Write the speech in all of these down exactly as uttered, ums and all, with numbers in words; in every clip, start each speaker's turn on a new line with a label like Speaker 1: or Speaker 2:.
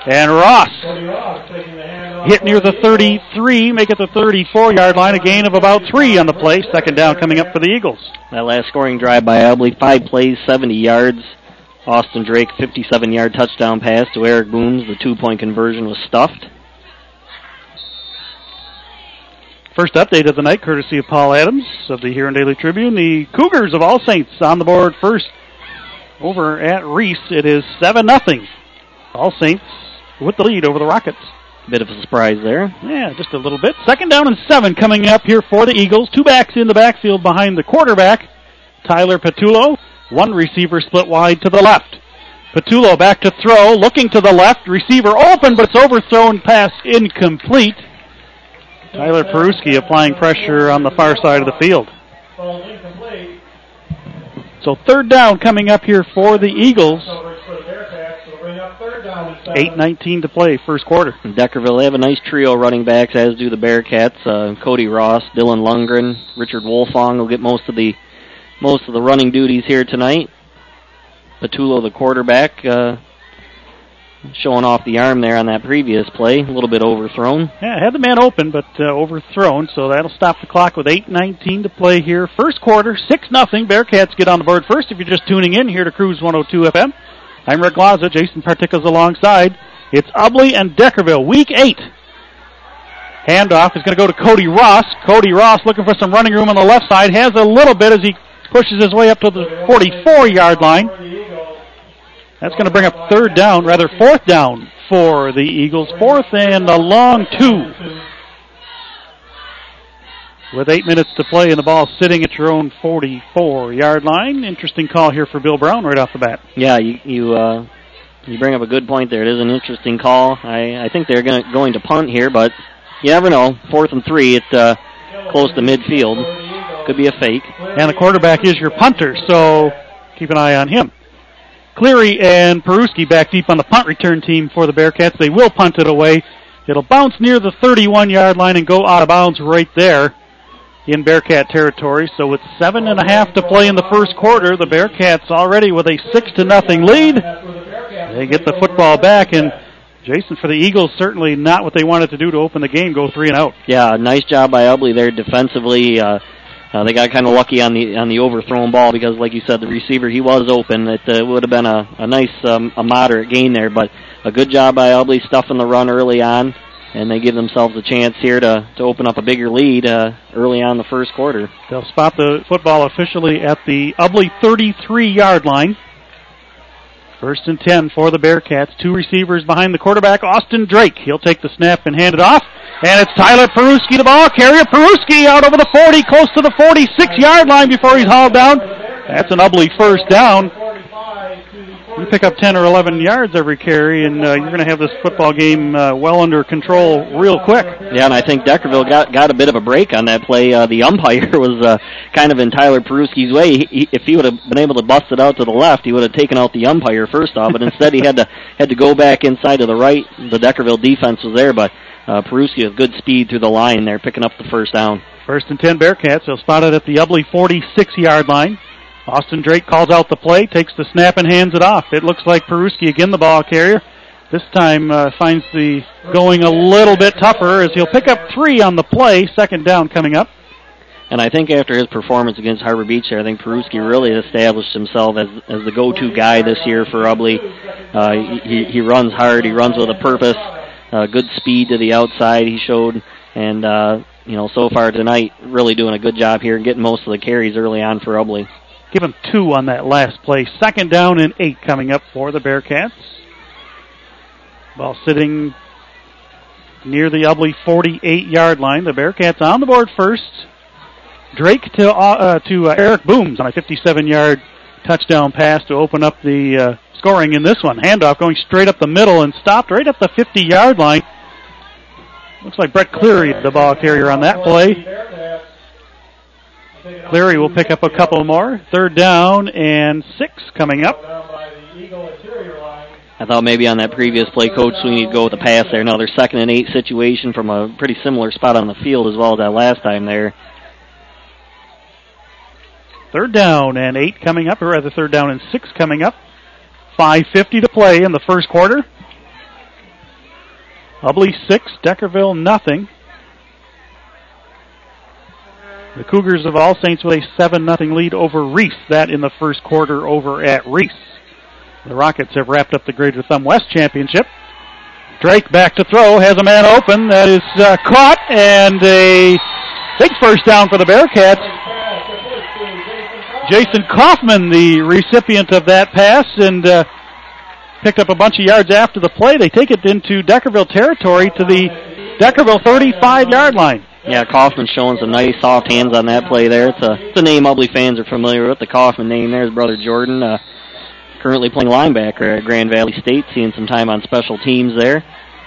Speaker 1: And Ross hit near the thirty-three, make it the thirty-four-yard line, a gain of about three on the play. Second down coming up for the Eagles.
Speaker 2: That last scoring drive by Abley, five plays, seventy yards. Austin Drake, fifty-seven-yard touchdown pass to Eric Booms. The two-point conversion was stuffed.
Speaker 1: First update of the night, courtesy of Paul Adams of the Huron Daily Tribune. The Cougars of All Saints on the board first over at Reese. It is seven nothing. All Saints with the lead over the Rockets.
Speaker 2: Bit of a surprise there.
Speaker 1: Yeah, just a little bit. Second down and seven coming up here for the Eagles. Two backs in the backfield behind the quarterback, Tyler Petullo. One receiver split wide to the left. Petullo back to throw, looking to the left. Receiver open, but it's overthrown, pass incomplete. Tyler Peruski applying pressure on the far side of the field. So third down coming up here for the Eagles. eight nineteen to play, first quarter.
Speaker 2: Deckerville, they have a nice trio running backs, as do the Bearcats. Uh, Cody Ross, Dylan Lundgren, Richard Wolfong will get most of the most of the running duties here tonight. Petullo, the quarterback, uh, showing off the arm there on that previous play. A little bit overthrown.
Speaker 1: Yeah, had the man open, but uh, overthrown, so that'll stop the clock with eight nineteen to play here. First quarter, six nothing. Bearcats get on the board first. If you're just tuning in here to Cruise one oh two F M, I'm Rick Laza. Jason Particles alongside. It's Ubley and Deckerville, week eight. Handoff is going to go to Cody Ross. Cody Ross looking for some running room on the left side. Has a little bit as he pushes his way up to the forty-four-yard line. That's going to bring up third down, rather fourth down for the Eagles. Fourth and a long two. With eight minutes to play and the ball sitting at your own forty-four-yard line. Interesting call here for Bill Brown right off the bat.
Speaker 2: Yeah, you you, uh, you bring up a good point there. It is an interesting call. I, I think they're gonna, going to punt here, but you never know. Fourth and three, it's uh, close to midfield. Could be a fake.
Speaker 1: And the quarterback is your punter, so keep an eye on him. Cleary and Peruski back deep on the punt return team for the Bearcats. They will punt it away. It'll bounce near the thirty-one-yard line and go out of bounds right there in Bearcat territory. So with seven and a half to play in the first quarter, the Bearcats already with a six to nothing lead. They get the football back, and Jason, for the Eagles, certainly not what they wanted to do to open the game, go three and out.
Speaker 2: Yeah, nice job by Ubley there defensively. Uh, Uh, they got kind of lucky on the on the overthrown ball because, like you said, the receiver, he was open. It uh, would have been a, a nice, um, a moderate gain there, but a good job by Ubley stuffing the run early on, and they give themselves a chance here to, to open up a bigger lead uh, early on in the first quarter.
Speaker 1: They'll spot the football officially at the Ubley thirty-three-yard line. First and ten for the Bearcats. Two receivers behind the quarterback, Austin Drake. He'll take the snap and hand it off. And it's Tyler Peruski, the ball carrier. Peruski out over the forty, close to the forty-six-yard line before he's hauled down. That's an Ubley first down. You pick up ten or eleven yards every carry, and uh, you're going to have this football game uh, well under control real quick.
Speaker 2: Yeah, and I think Deckerville got, got a bit of a break on that play. Uh, the umpire was uh, kind of in Tyler Peruski's way. He, he, if he would have been able to bust it out to the left, he would have taken out the umpire first off, but instead he had to had to go back inside to the right. The Deckerville defense was there, but uh, Peruski with good speed through the line there, picking up the first down.
Speaker 1: First and ten Bearcats. They'll spot it at the Ubley forty-six-yard line. Austin Drake calls out the play, takes the snap, and hands it off. It looks like Peruski, again the ball carrier, this time uh, finds the going a little bit tougher as he'll pick up three on the play, second down coming up.
Speaker 2: And I think after his performance against Harbor Beach there, I think Peruski really established himself as as the go-to guy this year for Ubley. Uh, he, he runs hard, he runs with a purpose, uh, good speed to the outside he showed, and uh, you know, so far tonight, really doing a good job here and getting most of the carries early on for Ubley.
Speaker 1: Give him two on that last play. Second down and eight coming up for the Bearcats. Ball sitting near the Ubley forty-eight-yard line. The Bearcats on the board first. Drake to uh, to uh, Eric Booms on a fifty-seven-yard touchdown pass to open up the uh, scoring in this one. Handoff going straight up the middle and stopped right at the fifty-yard line. Looks like Brett Cleary, the ball carrier on that play. Cleary will pick up a couple more. Third down and six coming up.
Speaker 2: I thought maybe on that previous play, Coach Sweeney would go with the pass there. Another second and eight situation from a pretty similar spot on the field as well as that last time there.
Speaker 1: Third down and eight coming up, or rather third down and six coming up. five fifty to play in the first quarter. Ubly six, Deckerville nothing. The Cougars of All Saints with a seven nothing lead over Reese. That in the first quarter over at Reese. The Rockets have wrapped up the Greater Thumb West Championship. Drake back to throw, has a man open. That is uh, caught, and a big first down for the Bearcats. Jason Kaufman, the recipient of that pass, and uh, picked up a bunch of yards after the play. They take it into Deckerville territory to the Deckerville thirty-five-yard line.
Speaker 2: Yeah, Kaufman showing some nice soft hands on that play there. It's a, it's a name Ubly fans are familiar with, the Kaufman name there. His brother Jordan, uh, currently playing linebacker at Grand Valley State, seeing some time on special teams there.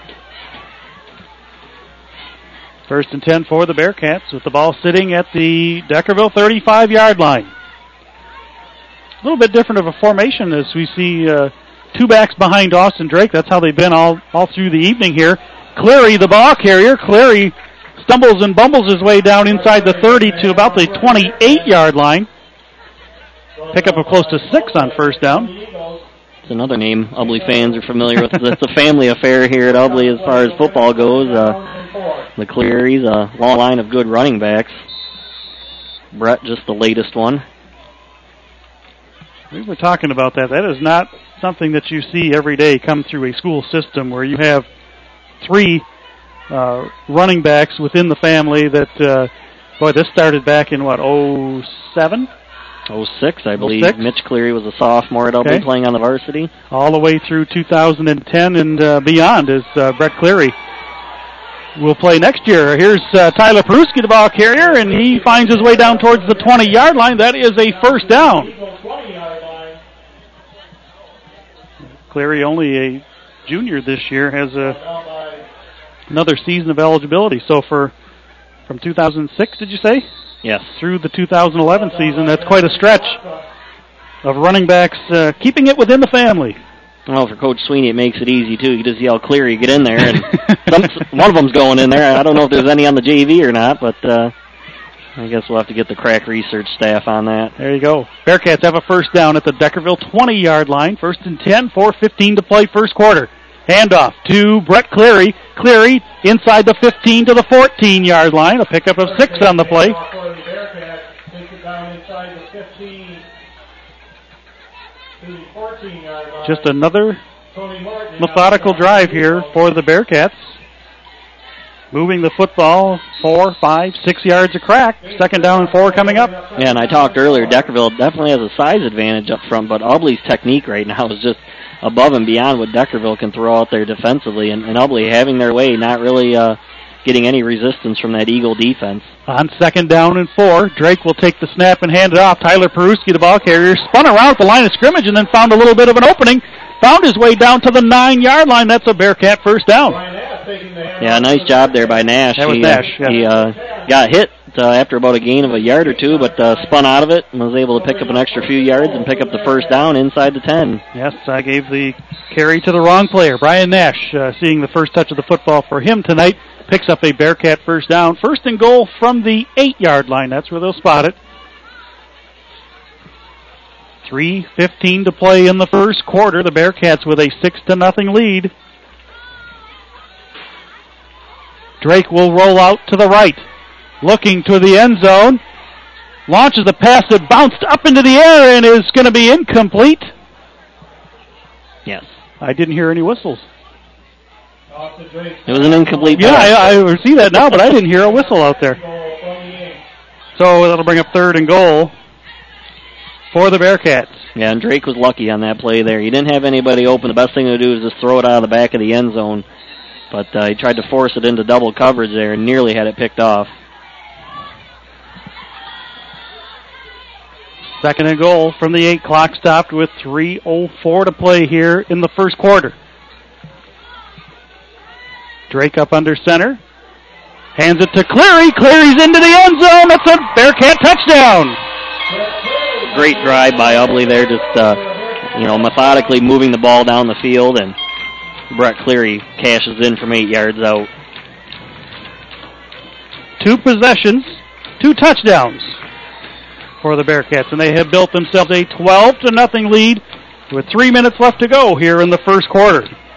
Speaker 1: First and ten for the Bearcats with the ball sitting at the Deckerville thirty-five-yard line. A little bit different of a formation as we see uh, two backs behind Austin Drake. That's how they've been all, all through the evening here. Cleary, the ball carrier. Cleary stumbles and bumbles his way down inside the thirty to about the twenty-eight-yard line. Pick up a close to six on first down.
Speaker 2: It's another name Ubly fans are familiar with. It's a family affair here at Ubly as far as football goes. Uh, the Clearys, a long line of good running backs. Brett, just the latest one.
Speaker 1: We were talking about that. That is not something that you see every day come through a school system where you have three uh, running backs within the family that, uh, boy, this started back in, what, oh seven?
Speaker 2: oh six, I believe.
Speaker 1: oh six?
Speaker 2: Mitch Cleary was a sophomore at Ubly,
Speaker 1: okay,
Speaker 2: playing on the varsity.
Speaker 1: All the way through two thousand ten and uh, beyond as uh, Brett Cleary will play next year. Here's uh, Tyler Peruski, the ball carrier, and he finds his way down towards the twenty-yard line. That is a first down. Cleary, only a junior this year, has a, another season of eligibility. So for from two thousand six, did you say?
Speaker 2: Yes.
Speaker 1: Through the two thousand eleven season, that's quite a stretch of running backs uh, keeping it within the family.
Speaker 2: Well, for Coach Sweeney, it makes it easy, too. You just yell, Cleary, get in there. And some, one of them's going in there. I don't know if there's any on the J V or not, but uh, I guess we'll have to get the crack research staff on that.
Speaker 1: There you go. Bearcats have a first down at the Deckerville twenty-yard line. First and ten, four fifteen to play first quarter. Handoff to Brett Cleary. Cleary inside the fifteen to the fourteen-yard line. A pickup of six on the play. Just another methodical drive here for the Bearcats. Moving the football four, five, six yards a crack. Second down and four coming up.
Speaker 2: Yeah, and I talked earlier, Deckerville definitely has a size advantage up front, but Ubly's technique right now is just above and beyond what Deckerville can throw out there defensively. And, and Ubly having their way, not really uh, getting any resistance from that Eagle defense.
Speaker 1: On second down and four, Drake will take the snap and hand it off. Tyler Peruski, the ball carrier, spun around at the line of scrimmage and then found a little bit of an opening. Found his way down to the nine-yard line. That's a Bearcat first down.
Speaker 2: Yeah, nice job there by Nash.
Speaker 1: That was
Speaker 2: he,
Speaker 1: Nash,
Speaker 2: uh,
Speaker 1: yeah.
Speaker 2: He uh, got hit uh, after about a gain of a yard or two, but uh, spun out of it and was able to pick up an extra few yards and pick up the first down inside the ten.
Speaker 1: Yes, I gave the carry to the wrong player. Brian Nash, uh, seeing the first touch of the football for him tonight, picks up a Bearcat first down. First and goal from the eight-yard line. That's where they'll spot it. three fifteen to play in the first quarter. The Bearcats with a six to nothing lead. Drake will roll out to the right, looking to the end zone. Launches a pass that bounced up into the air and is going to be incomplete.
Speaker 2: Yes.
Speaker 1: I didn't hear any whistles.
Speaker 2: It was an incomplete
Speaker 1: Yeah,
Speaker 2: pass.
Speaker 1: I, I see that now, but I didn't hear a whistle out there. So that'll bring up third and goal for the Bearcats.
Speaker 2: Yeah, and Drake was lucky on that play there. He didn't have anybody open. The best thing to do is just throw it out of the back of the end zone. But uh, he tried to force it into double coverage there and nearly had it picked off.
Speaker 1: Second and goal from the eight. Clock stopped with three oh four to play here in the first quarter. Drake up under center. Hands it to Cleary. Cleary's into the end zone. That's a Bearcat touchdown.
Speaker 2: Great drive by Ubly there, just uh, you know, methodically moving the ball down the field, and Brett Cleary cashes in from eight yards out.
Speaker 1: Two possessions, two touchdowns for the Bearcats, and they have built themselves a twelve to nothing lead with three minutes left to go here in the first quarter.